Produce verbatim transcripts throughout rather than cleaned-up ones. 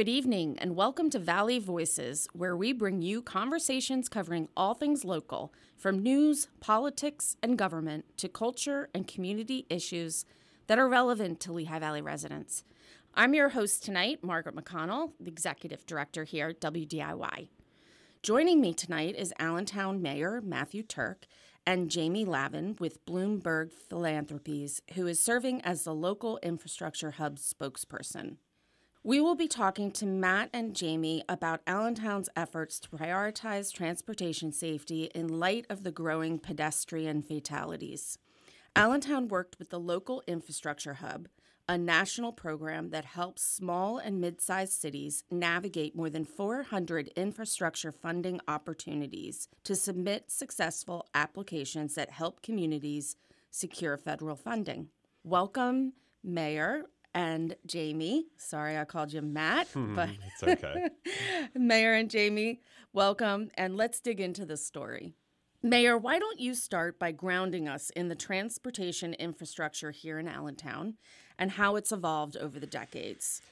Good evening, and welcome to Valley Voices, where we bring you conversations covering all things local, from news, politics, and government to culture and community issues that are relevant to Lehigh Valley residents. I'm your host tonight, Margaret McConnell, the Executive Director here at W D I Y. Joining me tonight is Allentown Mayor Matthew Turk and Jamie Lavin with Bloomberg Philanthropies, who is serving as the local infrastructure hub spokesperson. We will be talking to Matt and Jamie about Allentown's efforts to prioritize transportation safety in light of the growing pedestrian fatalities. Allentown worked with the local infrastructure hub, a national program that helps small and mid-sized cities navigate more than four hundred infrastructure funding opportunities to submit successful applications that help communities secure federal funding. Welcome, Mayor and Jamie. Sorry I called you Matt, Hmm, but it's okay. Mayor and Jamie, welcome, and let's dig into the story. Mayor, why don't you start by grounding us in the transportation infrastructure here in Allentown and how it's evolved over the decades?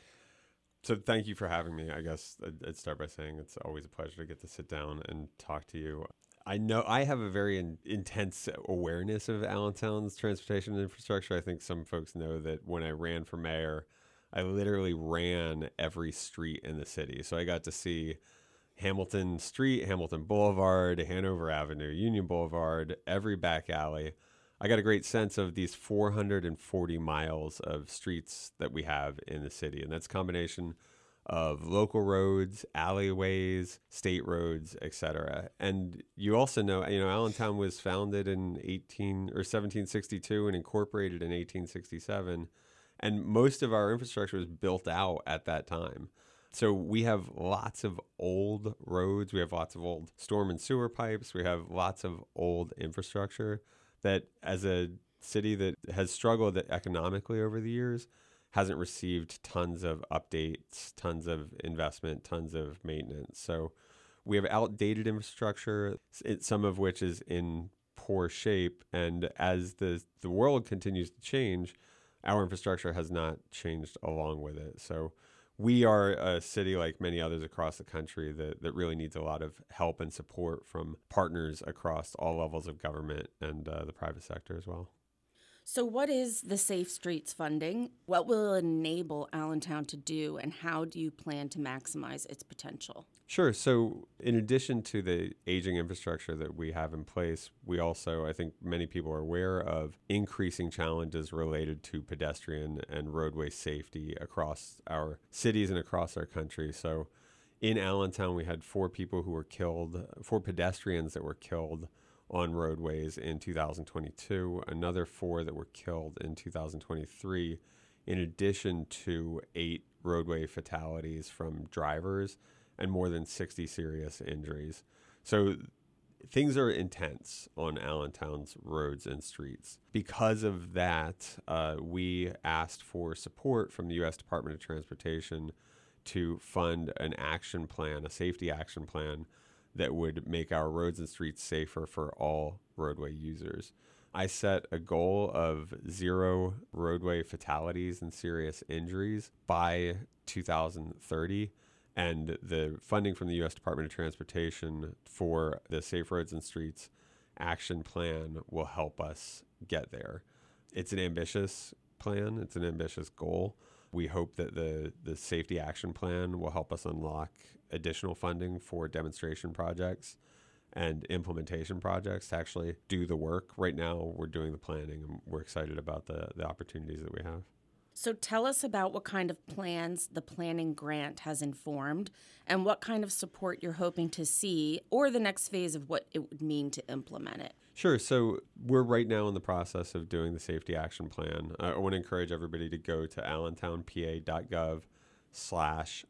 So thank you for having me. I guess I'd I'd start by saying it's always a pleasure to get to sit down and talk to you. I know I have a very in, intense awareness of Allentown's transportation infrastructure. I think some folks know that when I ran for mayor, I literally ran every street in the city. So I got to see Hamilton Street, Hamilton Boulevard, Hanover Avenue, Union Boulevard, every back alley. I got a great sense of these four hundred forty miles of streets that we have in the city. And that's a combination of local roads, alleyways, state roads, et cetera. And you also know, you know, Allentown was founded in eighteen or seventeen sixty-two and incorporated in eighteen sixty-seven. And most of our infrastructure was built out at that time. So we have lots of old roads. We have lots of old storm and sewer pipes. We have lots of old infrastructure that, as a city that has struggled economically over the years, hasn't received tons of updates, tons of investment, tons of maintenance. So we have outdated infrastructure, some of which is in poor shape. And as the, the world continues to change, our infrastructure has not changed along with it. So we are a city like many others across the country that, that really needs a lot of help and support from partners across all levels of government and uh, the private sector as well. So what is the Safe Streets funding? What will it enable Allentown to do, and how do you plan to maximize its potential? Sure. So in addition to the aging infrastructure that we have in place, we also, I think many people are aware of increasing challenges related to pedestrian and roadway safety across our cities and across our country. So in Allentown, we had four people who were killed, four pedestrians that were killed on roadways in two thousand twenty-two, another four that were killed in two thousand twenty-three, in addition to eight roadway fatalities from drivers and more than sixty serious injuries. So things are intense on Allentown's roads and streets. Because of that, uh, we asked for support from the U S Department of Transportation to fund an action plan, a safety action plan, that would make our roads and streets safer for all roadway users. I set a goal of zero roadway fatalities and serious injuries by two thousand thirty. And the funding from the U S Department of Transportation for the Safe Roads and Streets Action Plan will help us get there. It's an ambitious plan. It's an ambitious goal. We hope that the, the Safety Action Plan will help us unlock additional funding for demonstration projects and implementation projects to actually do the work. Right now, we're doing the planning, and we're excited about the, the opportunities that we have. So tell us about what kind of plans the planning grant has informed and what kind of support you're hoping to see, or the next phase of what it would mean to implement it. Sure. So we're right now in the process of doing the Safety Action Plan. I want to encourage everybody to go to allentownpa.gov slash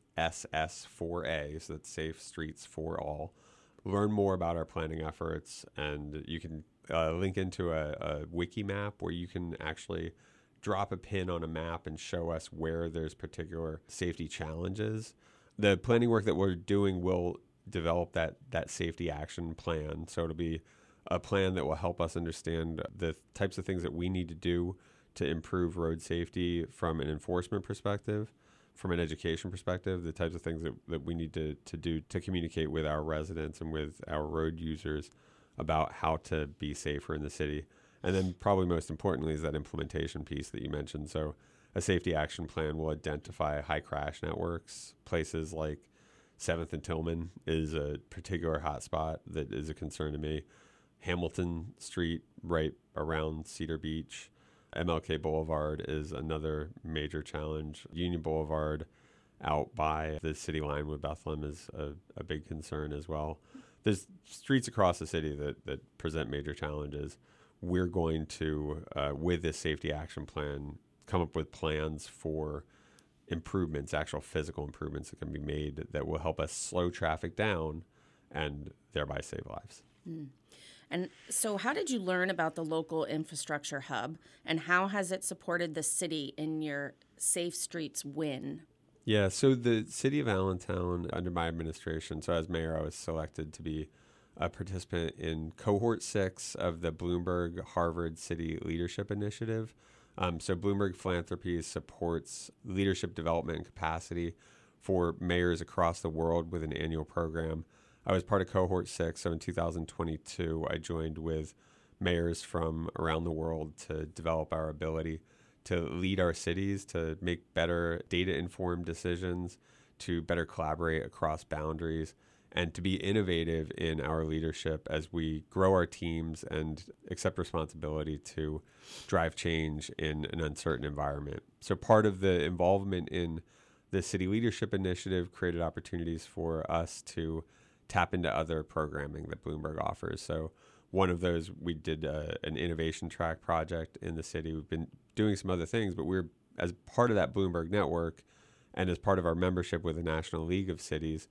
SS4A, so that's Safe Streets for All. Learn more about our planning efforts, and you can uh, link into a, a wiki map where you can actually drop a pin on a map and show us where there's particular safety challenges. The planning work that we're doing will develop that that safety action plan. So it'll be a plan that will help us understand the types of things that we need to do to improve road safety from an enforcement perspective, from an education perspective, the types of things that, that we need to, to do to communicate with our residents and with our road users about how to be safer in the city. And then probably most importantly is that implementation piece that you mentioned. So a safety action plan will identify high crash networks. Places like seventh and Tillman is a particular hotspot that is a concern to me. Hamilton Street, right around Cedar Beach. M L K Boulevard is another major challenge. Union Boulevard out by the city line with Bethlehem is a, a big concern as well. There's streets across the city that, that present major challenges. We're going to, uh, with this safety action plan, come up with plans for improvements, actual physical improvements that can be made that will help us slow traffic down and thereby save lives. Mm. And so how did you learn about the local infrastructure hub, and how has it supported the city in your Safe Streets win? Yeah, so the city of Allentown, under my administration, so as mayor, I was selected to be a participant in cohort six of the Bloomberg Harvard City Leadership Initiative. Um, so Bloomberg Philanthropies supports leadership development and capacity for mayors across the world with an annual program. I was part of cohort six, so in two thousand twenty-two, I joined with mayors from around the world to develop our ability to lead our cities, to make better data-informed decisions, to better collaborate across boundaries, and to be innovative in our leadership as we grow our teams and accept responsibility to drive change in an uncertain environment. So part of the involvement in the City Leadership Initiative created opportunities for us to tap into other programming that Bloomberg offers. So one of those, we did uh, an innovation track project in the city. We've been doing some other things, but we're, as part of that Bloomberg network and as part of our membership with the National League of Cities,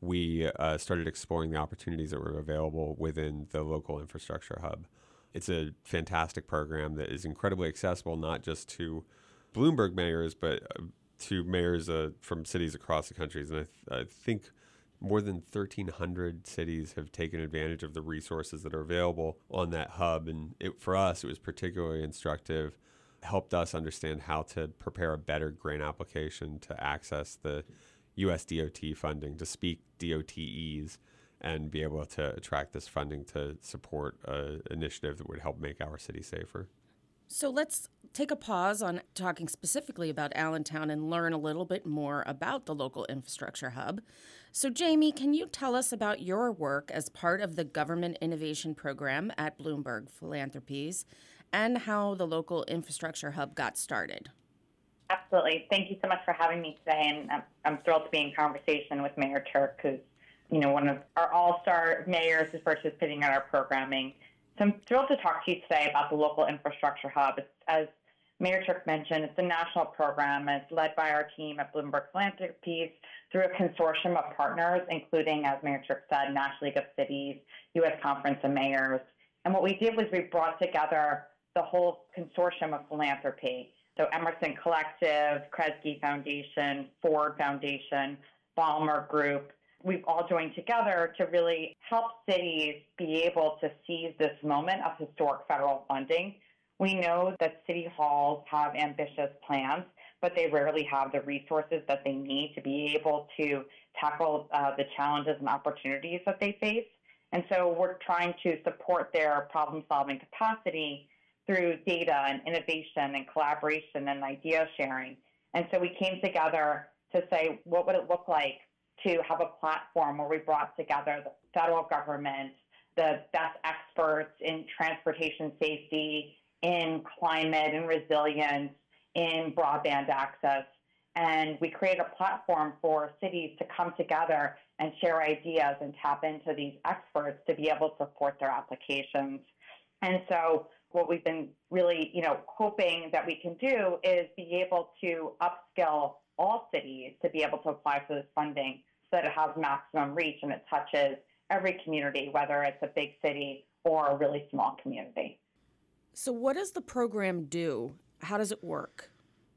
we uh, started exploring the opportunities that were available within the local infrastructure hub. It's a fantastic program that is incredibly accessible, not just to Bloomberg mayors, but uh, to mayors uh, from cities across the country. And I, th- I think more than thirteen hundred cities have taken advantage of the resources that are available on that hub. And it, for us, it was particularly instructive, helped us understand how to prepare a better grant application to access the U S D O T funding, to speak D O T Es, and be able to attract this funding to support an initiative that would help make our city safer. So let's take a pause on talking specifically about Allentown and learn a little bit more about the local infrastructure hub. So Jamie, can you tell us about your work as part of the Government Innovation Program at Bloomberg Philanthropies and how the local infrastructure hub got started? Absolutely. Thank you so much for having me today, and I'm, I'm thrilled to be in conversation with Mayor Turk, who's, you know, one of our all-star mayors who's participating in our programming. So I'm thrilled to talk to you today about the local infrastructure hub. It's, as Mayor Turk mentioned, it's a national program. It's led by our team at Bloomberg Philanthropies through a consortium of partners, including, as Mayor Turk said, National League of Cities, U S Conference of Mayors. And what we did was we brought together the whole consortium of philanthropy. So Emerson Collective, Kresge Foundation, Ford Foundation, Ballmer Group. We've all joined together to really help cities be able to seize this moment of historic federal funding. We know that city halls have ambitious plans, but they rarely have the resources that they need to be able to tackle uh, the challenges and opportunities that they face. And so we're trying to support their problem-solving capacity through data and innovation and collaboration and idea sharing. And so we came together to say, what would it look like to have a platform where we brought together the federal government, the best experts in transportation safety, in climate and resilience, in broadband access. And we created a platform for cities to come together and share ideas and tap into these experts to be able to support their applications. And so what we've been really, you know, hoping that we can do is be able to upskill all cities to be able to apply for this funding so that it has maximum reach and it touches every community, whether it's a big city or a really small community. So what does the program do? How does it work?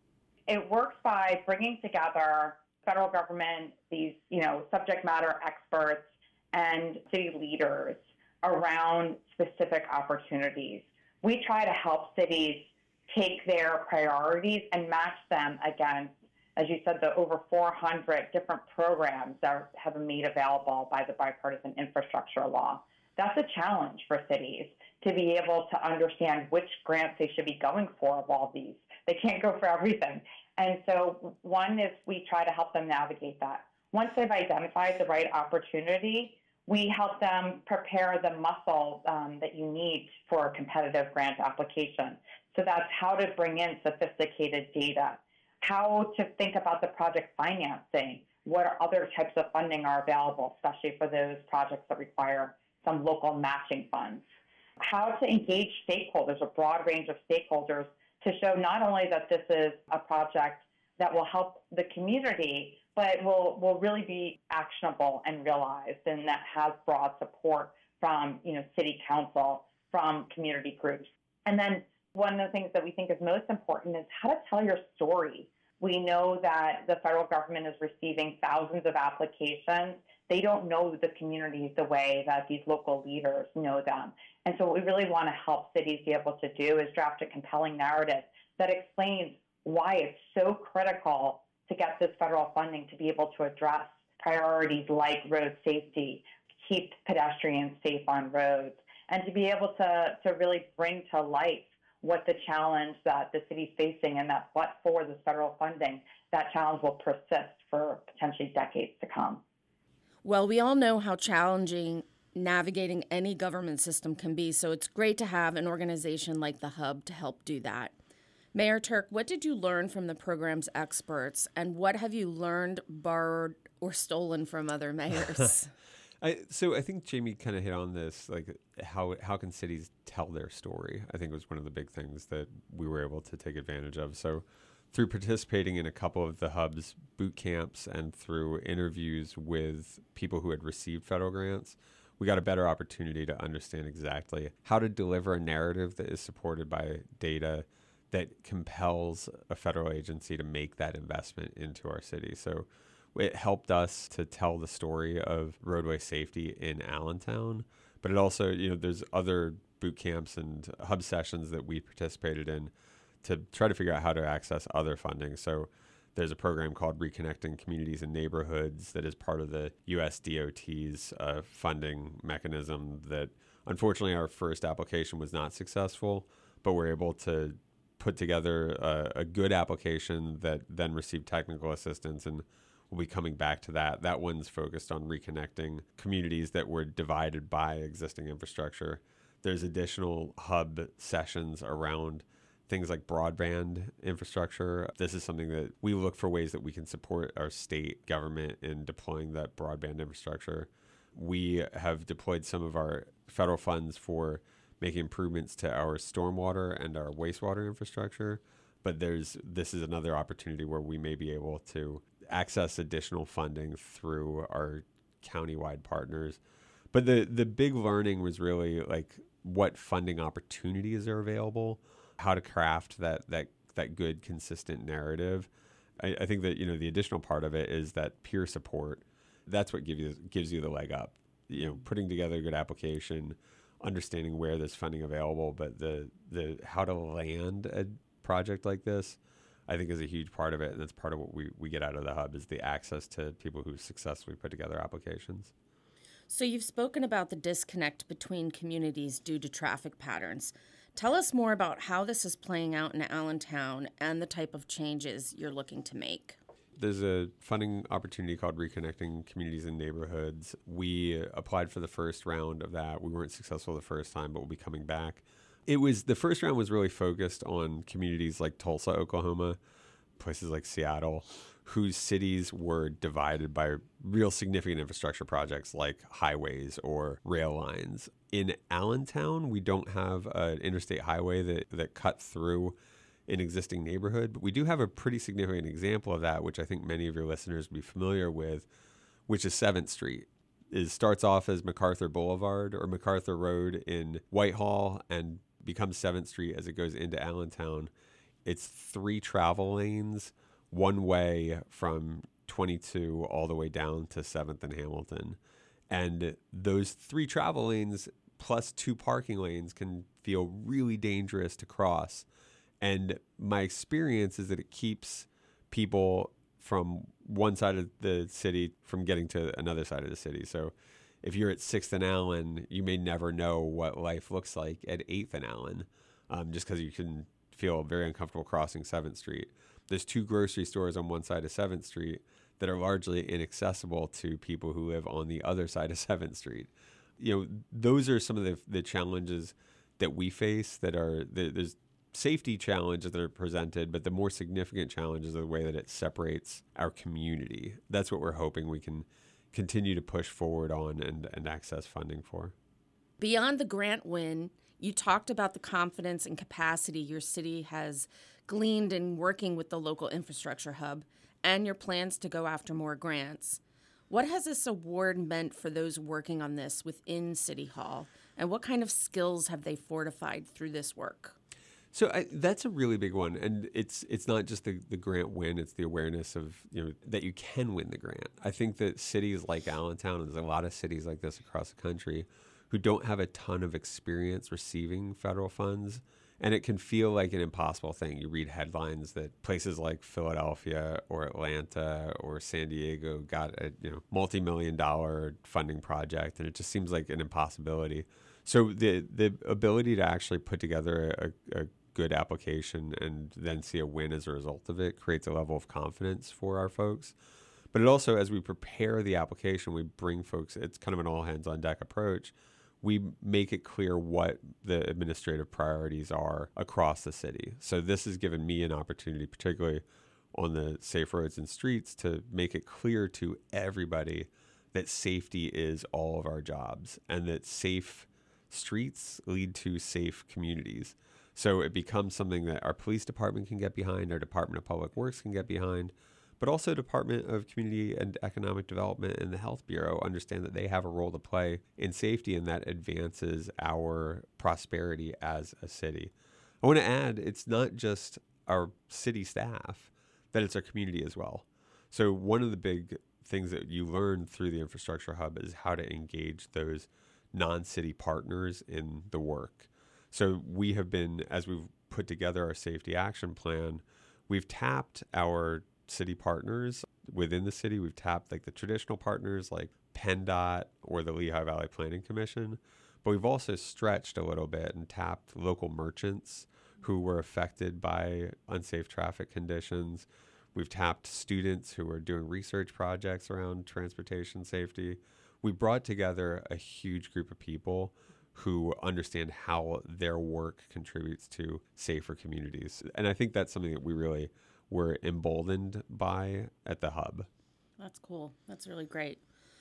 It works by bringing together federal government, these, you know, subject matter experts and city leaders around specific opportunities. We try to help cities take their priorities and match them against as you said, the over four hundred different programs that have been made available by the bipartisan infrastructure law. That's a challenge for cities to be able to understand which grants they should be going for of all these. They can't go for everything. And so one is we try to help them navigate that. Once they've identified the right opportunity, we help them prepare the muscle um, that you need for a competitive grant application. So that's how to bring in sophisticated data, how to think about the project financing, what other types of funding are available, especially for those projects that require some local matching funds, how to engage stakeholders, a broad range of stakeholders, to show not only that this is a project that will help the community, but will, will really be actionable and realized, and that has broad support from, you know, city council, from community groups. And then one of the things that we think is most important is how to tell your story. We know that the federal government is receiving thousands of applications. They don't know the communities the way that these local leaders know them. And so what we really want to help cities be able to do is draft a compelling narrative that explains why it's so critical to get this federal funding to be able to address priorities like road safety, keep pedestrians safe on roads, and to be able to, to really bring to life what the challenge that the city's facing, and that but for this federal funding, that challenge will persist for potentially decades to come. Well, we all know how challenging navigating any government system can be, so it's great to have an organization like the Hub to help do that. Mayor Turk, what did you learn from the program's experts, and what have you learned, borrowed, or stolen from other mayors? I, so I think Jamie kind of hit on this, like how how can cities tell their story? I think was one of the big things that we were able to take advantage of. So through participating in a couple of the Hub's boot camps and through interviews with people who had received federal grants, we got a better opportunity to understand exactly how to deliver a narrative that is supported by data that compels a federal agency to make that investment into our city. So it helped us to tell the story of roadway safety in Allentown, but it also, you know, there's other boot camps and hub sessions that we participated in to try to figure out how to access other funding. So there's a program called Reconnecting Communities and Neighborhoods that is part of the U S D O T's uh, funding mechanism that unfortunately our first application was not successful, but we're able to put together a, a good application that then received technical assistance, and we'll be coming back to that. That one's focused on reconnecting communities that were divided by existing infrastructure. There's additional hub sessions around things like broadband infrastructure. This is something that we look for ways that we can support our state government in deploying that broadband infrastructure. We have deployed some of our federal funds for making improvements to our stormwater and our wastewater infrastructure. But there's this is another opportunity where we may be able to access additional funding through our countywide partners. But the the big learning was really like what funding opportunities are available, how to craft that that that good, consistent narrative. I, I think that, you know, the additional part of it is that peer support. That's what gives you gives you the leg up. You know, putting together a good application, understanding where there's funding available, but the the how to land a project like this, I think, is a huge part of it, and that's part of what we, we get out of the Hub is the access to people who successfully put together applications. So you've spoken about the disconnect between communities due to traffic patterns. Tell us more about how this is playing out in Allentown and the type of changes you're looking to make. There's a funding opportunity called Reconnecting Communities and Neighborhoods. We applied for the first round of that. We weren't successful the first time, but we'll be coming back. It was the first round was really focused on communities like Tulsa, Oklahoma, places like Seattle, whose cities were divided by real significant infrastructure projects like highways or rail lines. In Allentown, we don't have an interstate highway that, that cut through an existing neighborhood, but we do have a pretty significant example of that, which I think many of your listeners will be familiar with, which is seventh Street. It starts off as MacArthur Boulevard or MacArthur Road in Whitehall and becomes seventh Street as it goes into Allentown. It's three travel lanes, one way from twenty-two all the way down to seventh and Hamilton. And those three travel lanes plus two parking lanes can feel really dangerous to cross. And my experience is that it keeps people from one side of the city from getting to another side of the city. So if you're at sixth and Allen, you may never know what life looks like at eighth and Allen, um, just because you can feel very uncomfortable crossing seventh Street. There's two grocery stores on one side of seventh Street that are largely inaccessible to people who live on the other side of seventh Street. You know, those are some of the, the challenges that we face that are, there's safety challenges that are presented, but the more significant challenges are the way that it separates our community. That's what we're hoping we can continue to push forward on and, and access funding for. Beyond the grant win, you talked about the confidence and capacity your city has gleaned in working with the local infrastructure hub and your plans to go after more grants. What has this award meant for those working on this within City Hall, and what kind of skills have they fortified through this work? So I, that's a really big one, and it's it's not just the, the grant win; it's the awareness of, you know, that you can win the grant. I think that cities like Allentown, and there's a lot of cities like this across the country, who don't have a ton of experience receiving federal funds, and it can feel like an impossible thing. You read headlines that places like Philadelphia or Atlanta or San Diego got a you know multi-million dollar funding project, and it just seems like an impossibility. So the the ability to actually put together a, a good application and then see a win as a result of it creates a level of confidence for our folks. But it also, as we prepare the application, we bring folks, it's kind of an all hands on deck approach. We make it clear what the administrative priorities are across the city. So this has given me an opportunity, particularly on the safe roads and streets, to make it clear to everybody that safety is all of our jobs and that safe streets lead to safe communities. So it becomes something that our police department can get behind, our Department of Public Works can get behind, but also Department of Community and Economic Development and the Health Bureau understand that they have a role to play in safety, and that advances our prosperity as a city. I want to add, it's not just our city staff, that it's our community as well. So one of the big things that you learn through the Infrastructure Hub is how to engage those non-city partners in the work. So we have been, as we've put together our safety action plan, we've tapped our city partners within the city. We've tapped like the traditional partners like PennDOT or the Lehigh Valley Planning Commission, but we've also stretched a little bit and tapped local merchants who were affected by unsafe traffic conditions. We've tapped students who are doing research projects around transportation safety. We brought together a huge group of people who understand how their work contributes to safer communities. And I think that's something that we really were emboldened by at the Hub. That's cool. That's really great.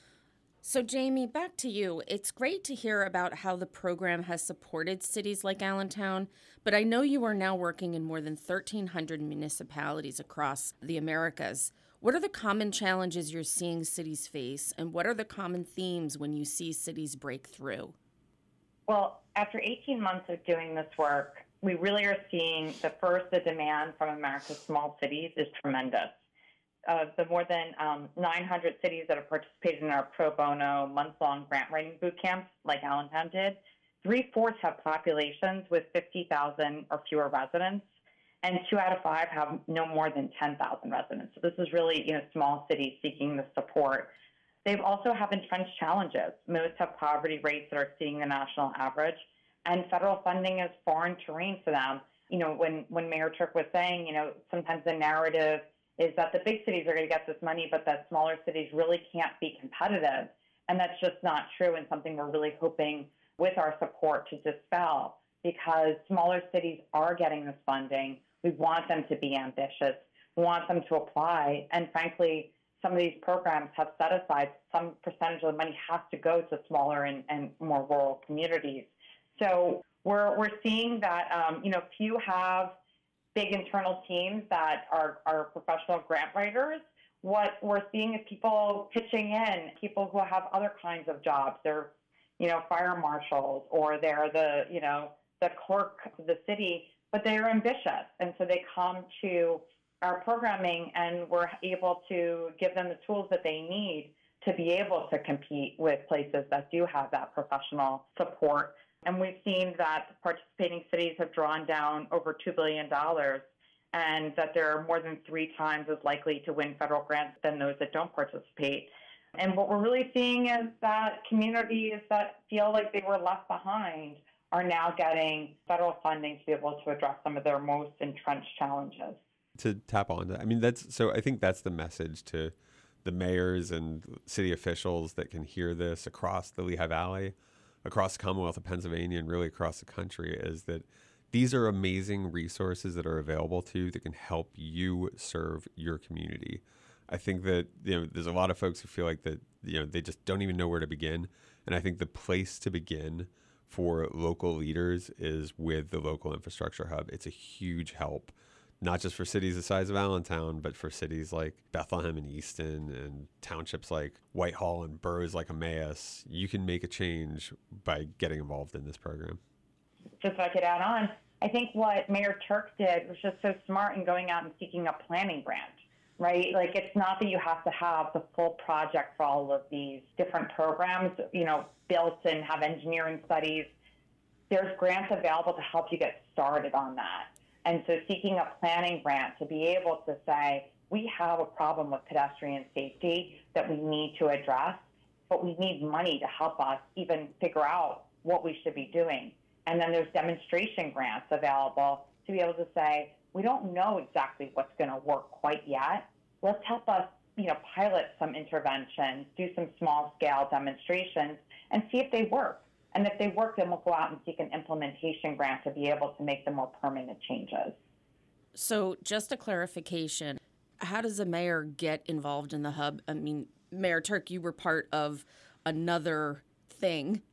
So Jamie, back to you. It's great to hear about how the program has supported cities like Allentown, but I know you are now working in more than thirteen hundred municipalities across the Americas. What are the common challenges you're seeing cities face, and what are the common themes when you see cities break through? Well, after eighteen months of doing this work, we really are seeing the first, the demand from America's small cities is tremendous. Of the more than um, nine hundred cities that have participated in our pro bono month-long grant writing boot camps, like Allentown did, three-fourths have populations with fifty thousand or fewer residents, and two out of five have no more than ten thousand residents. So this is really, you know, small cities seeking the support. They also have entrenched challenges. Most have poverty rates that are exceeding the national average, and federal funding is foreign terrain for them. You know, when, when Mayor Turk was saying, you know, sometimes the narrative is that the big cities are going to get this money, but that smaller cities really can't be competitive. And that's just not true, and something we're really hoping with our support to dispel, because smaller cities are getting this funding. We want them to be ambitious. We want them to apply. And frankly, some of these programs have set aside some percentage of the money has to go to smaller and, and more rural communities. So we're we're seeing that, um, you know, few have big internal teams that are, are professional grant writers. What we're seeing is people pitching in, people who have other kinds of jobs. They're, you know, fire marshals, or they're the, you know, the clerk of the city, but they're ambitious. And so they come to our programming, and we're able to give them the tools that they need to be able to compete with places that do have that professional support. And we've seen that participating cities have drawn down over two billion dollars and that they're more than three times as likely to win federal grants than those that don't participate. And what we're really seeing is that communities that feel like they were left behind are now getting federal funding to be able to address some of their most entrenched challenges. To tap on that, I mean, that's so I think that's the message to the mayors and city officials that can hear this across the Lehigh Valley, across the Commonwealth of Pennsylvania, and really across the country, is that these are amazing resources that are available to you that can help you serve your community. I think that, you know, there's a lot of folks who feel like that, you know, they just don't even know where to begin. And I think the place to begin for local leaders is with the local infrastructure hub. It's a huge help, not just for cities the size of Allentown, but for cities like Bethlehem and Easton and townships like Whitehall and boroughs like Emmaus. You can make a change by getting involved in this program. Just if I could add on, I think what Mayor Turk did was just so smart in going out and seeking a planning grant, right? Like, it's not that you have to have the full project for all of these different programs, you know, built and have engineering studies. There's grants available to help you get started on that. And so seeking a planning grant to be able to say, we have a problem with pedestrian safety that we need to address, but we need money to help us even figure out what we should be doing. And then there's demonstration grants available to be able to say, we don't know exactly what's going to work quite yet. Let's help us, you know, pilot some interventions, do some small scale demonstrations, and see if they work. And if they work, then we'll go out and seek an implementation grant to be able to make the more permanent changes. So just a clarification, how does a mayor get involved in the hub? I mean, Mayor Turk, you were part of another thing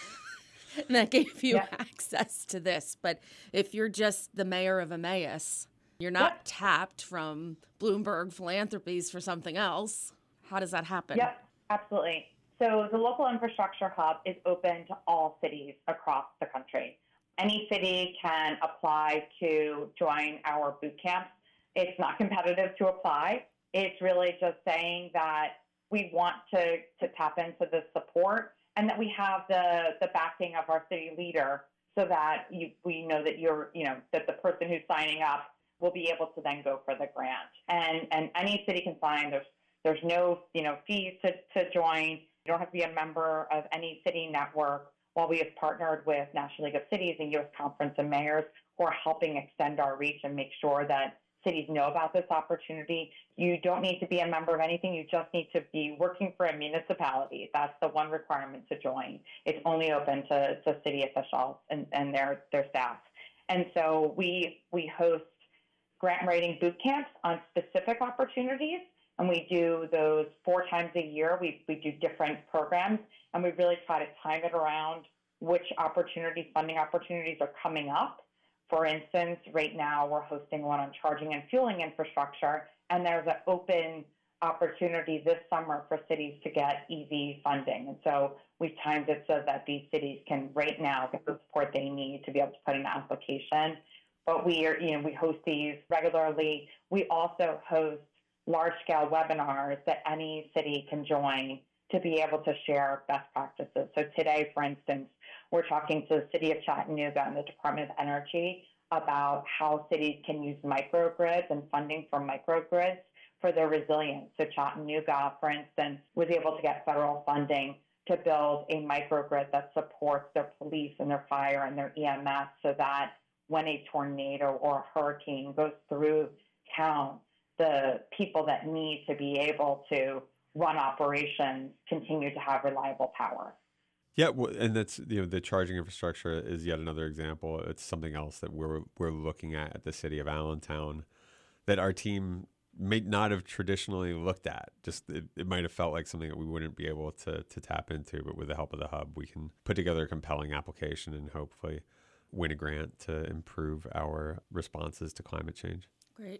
that gave you yeah. access to this. But if you're just the mayor of Emmaus, you're not yep. tapped from Bloomberg Philanthropies for something else. How does that happen? Yep, absolutely. So the local infrastructure hub is open to all cities across the country. Any city can apply to join our boot camps. It's not competitive to apply. It's really just saying that we want to, to tap into the support and that we have the, the backing of our city leader so that you, we know that you're, you know, that the person who's signing up will be able to then go for the grant. And and any city can sign. There's there's no, you know, fees to, to join. You don't have to be a member of any city network. While we have partnered with National League of Cities and U S Conference of Mayors who are helping extend our reach and make sure that cities know about this opportunity, you don't need to be a member of anything. You just need to be working for a municipality. That's the one requirement to join. It's only open to, to city officials and, and their, their staff. And so we we host grant writing boot camps on specific opportunities. And we do those four times a year. We, we do different programs, and we really try to time it around which opportunity, funding opportunities are coming up. For instance, right now we're hosting one on charging and fueling infrastructure, and there's an open opportunity this summer for cities to get E V funding. And so we've timed it so that these cities can right now get the support they need to be able to put in an application. But we are, you know, we host these regularly. We also host large-scale webinars that any city can join to be able to share best practices. So today, for instance, we're talking to the city of Chattanooga and the Department of Energy about how cities can use microgrids and funding for microgrids for their resilience. So Chattanooga, for instance, was able to get federal funding to build a microgrid that supports their police and their fire and their E M S so that when a tornado or a hurricane goes through town, the people that need to be able to run operations continue to have reliable power. Yeah, well, and that's, you know, the charging infrastructure is yet another example. It's something else that we're we're looking at at the city of Allentown that our team may not have traditionally looked at. Just it, it might have felt like something that we wouldn't be able to to tap into, but with the help of the hub, we can put together a compelling application and hopefully win a grant to improve our responses to climate change. Great.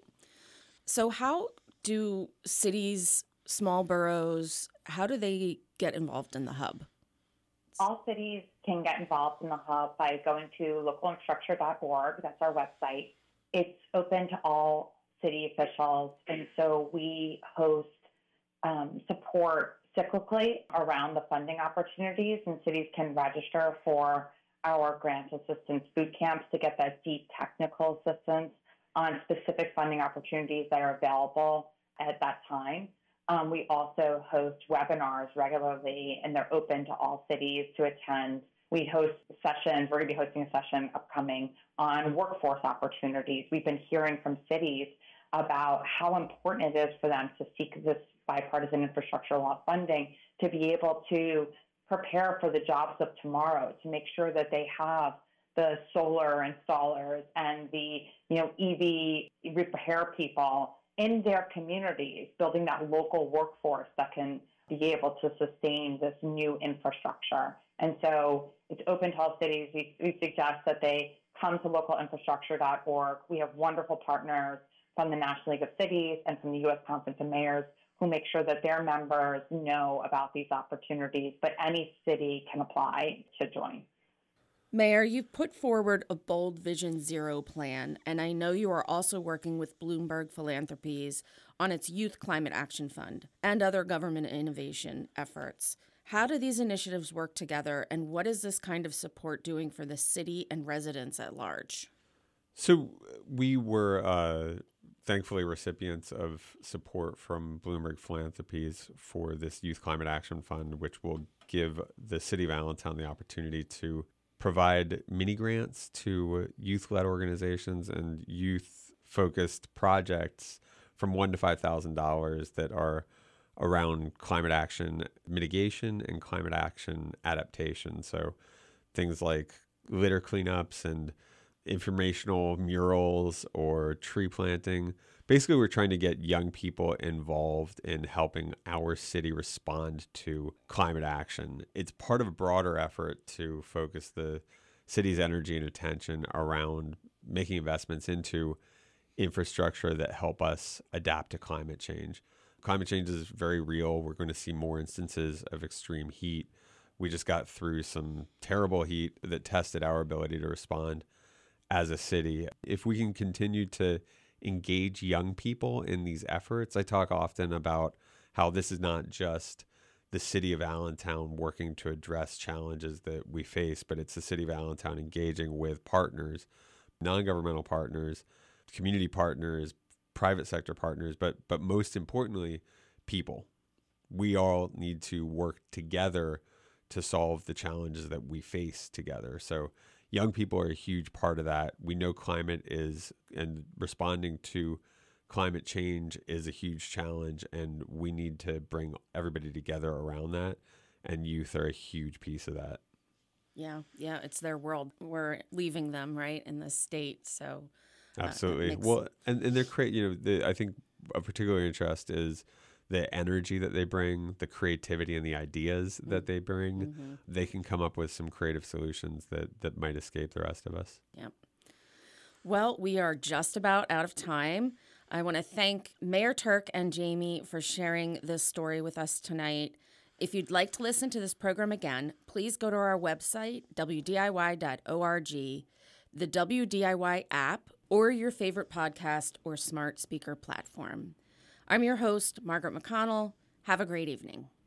So how do cities, small boroughs, how do they get involved in the hub? All cities can get involved in the hub by going to local infrastructure dot org. That's our website. It's open to all city officials. And so we host um, support cyclically around the funding opportunities, and cities can register for our grant assistance boot camps to get that deep technical assistance on specific funding opportunities that are available at that time. Um, we also host webinars regularly, and they're open to all cities to attend. We host sessions. We're going to be hosting a session upcoming on workforce opportunities. We've been hearing from cities about how important it is for them to seek this bipartisan infrastructure law funding to be able to prepare for the jobs of tomorrow, to make sure that they have the solar installers and the you know E V repair people in their communities, building that local workforce that can be able to sustain this new infrastructure. And so it's open to all cities. We, we suggest that they come to local infrastructure dot org. We have wonderful partners from the National League of Cities and from the U S Conference of Mayors who make sure that their members know about these opportunities, but any city can apply to join. Mayor, you've put forward a bold Vision Zero plan, and I know you are also working with Bloomberg Philanthropies on its Youth Climate Action Fund and other government innovation efforts. How do these initiatives work together, and what is this kind of support doing for the city and residents at large? So we were uh, thankfully recipients of support from Bloomberg Philanthropies for this Youth Climate Action Fund, which will give the city of Allentown the opportunity to provide mini grants to youth-led organizations and youth-focused projects from one to five thousand dollars that are around climate action mitigation and climate action adaptation. So things like litter cleanups and informational murals or tree planting. Basically, we're trying to get young people involved in helping our city respond to climate action. It's part of a broader effort to focus the city's energy and attention around making investments into infrastructure that help us adapt to climate change. Climate change is very real. We're going to see more instances of extreme heat. We just got through some terrible heat that tested our ability to respond as a city. If we can continue to engage young people in these efforts, I talk often about how this is not just the city of Allentown working to address challenges that we face, but it's the city of Allentown engaging with partners, non-governmental partners, community partners, private sector partners, but but most importantly, people. We all need to work together to solve the challenges that we face together. So young people are a huge part of that. We know climate is, and responding to climate change is a huge challenge, and we need to bring everybody together around that, and youth are a huge piece of that. Yeah, yeah, it's their world. We're leaving them, right, in this state, so... Uh, Absolutely. makes... Well, and, and they're great, you know, the, I think a particular interest is the energy that they bring, the creativity and the ideas mm-hmm. that they bring. Mm-hmm. They can come up with some creative solutions that, that might escape the rest of us. Yep. Well, we are just about out of time. I want to thank Mayor Turk and Jamie for sharing this story with us tonight. If you'd like to listen to this program again, please go to our website, w d i y dot org, the W D I Y app, or your favorite podcast or smart speaker platform. I'm your host, Margaret McConnell. Have a great evening.